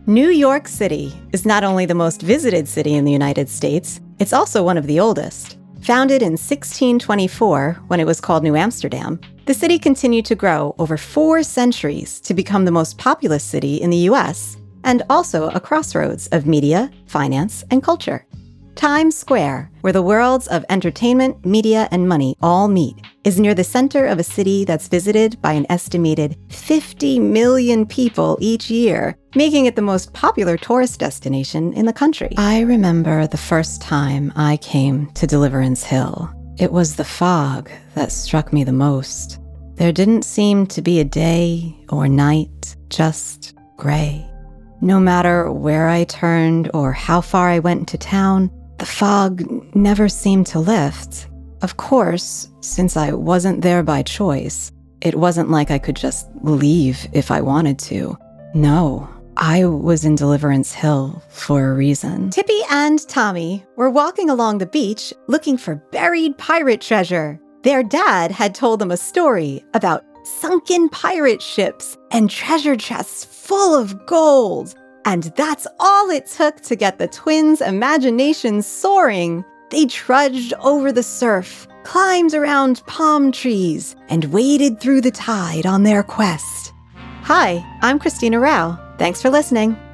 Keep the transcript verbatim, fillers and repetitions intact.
New York City is not only the most visited city in the United States, it's also one of the oldest. Founded in sixteen twenty-four, when it was called New Amsterdam, the city continued to grow over four centuries to become the most populous city in the U S and also a crossroads of media, finance, and culture. Times Square, where the worlds of entertainment, media, and money all meet, is near the center of a city that's visited by an estimated fifty million people each year, making it the most popular tourist destination in the country. I remember the first time I came to Deliverance Hill. It was the fog that struck me the most. There didn't seem to be a day or night, just gray. No matter where I turned or how far I went into town, the fog never seemed to lift. Of course, since I wasn't there by choice, it wasn't like I could just leave if I wanted to. No, I was in Deliverance Hill for a reason. Tippy and Tommy were walking along the beach looking for buried pirate treasure. Their dad had told them a story about sunken pirate ships and treasure chests full of gold. And that's all it took to get the twins' imaginations soaring. They trudged over the surf, climbed around palm trees, and waded through the tide on their quest. Hi, I'm Christina Rao. Thanks for listening.